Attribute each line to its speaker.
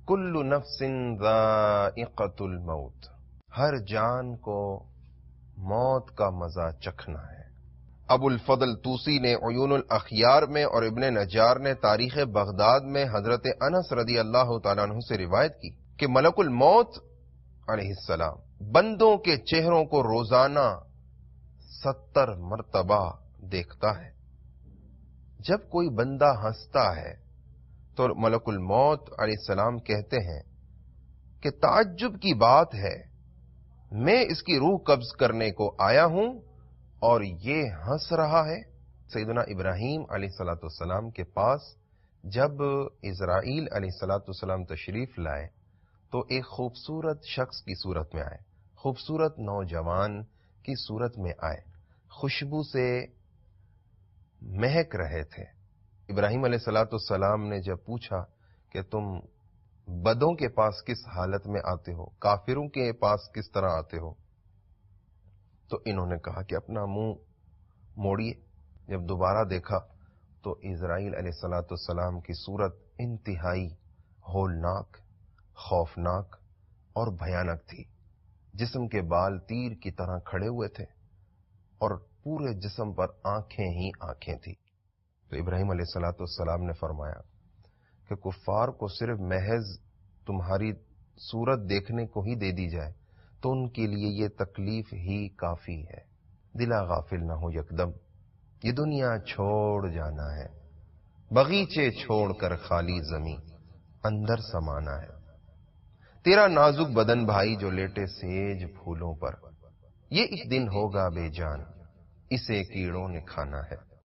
Speaker 1: کل نفس ذائقۃ الموت، ہر جان کو موت کا مزہ چکھنا ہے۔ ابو الفضل طوسی نے عیون الاخیار میں اور ابن نجار نے تاریخ بغداد میں حضرت انس رضی اللہ تعالیٰ عنہ سے روایت کی کہ ملک الموت علیہ السلام بندوں کے چہروں کو روزانہ 70 مرتبہ دیکھتا ہے۔ جب کوئی بندہ ہنستا ہے تو ملک الموت علیہ السلام کہتے ہیں کہ تعجب کی بات ہے، میں اس کی روح قبض کرنے کو آیا ہوں اور یہ ہنس رہا ہے۔ سیدنا ابراہیم علیہ الصلوۃ والسلام کے پاس جب اسرائیل علیہ الصلوۃ والسلام تشریف لائے تو ایک خوبصورت شخص کی صورت میں آئے، خوبصورت نوجوان کی صورت میں آئے، خوشبو سے مہک رہے تھے۔ ابراہیم علیہ الصلوۃ والسلام نے جب پوچھا کہ تم بدوں کے پاس کس حالت میں آتے ہو، کافروں کے پاس کس طرح آتے ہو، تو انہوں نے کہا کہ اپنا منہ موڑیے۔ جب دوبارہ دیکھا تو اسرائیل علیہ الصلوۃ والسلام کی صورت انتہائی ہولناک، خوفناک اور بھیانک تھی۔ جسم کے بال تیر کی طرح کھڑے ہوئے تھے اور پورے جسم پر آنکھیں ہی آنکھیں تھی۔ تو ابراہیم علیہ الصلوۃ والسلام نے فرمایا کہ کفار کو صرف محض تمہاری صورت دیکھنے کو ہی دے دی جائے تو ان کے لیے یہ تکلیف ہی کافی ہے۔ دلا غافل نہ ہو یکدم، یہ دنیا چھوڑ جانا ہے، باغیچے چھوڑ کر خالی زمین اندر سمانا ہے۔ تیرا نازک بدن بھائی جو لیٹے سیج پھولوں پر، یہ ایک دن ہوگا بے جان، اسے کیڑوں نے کھانا ہے۔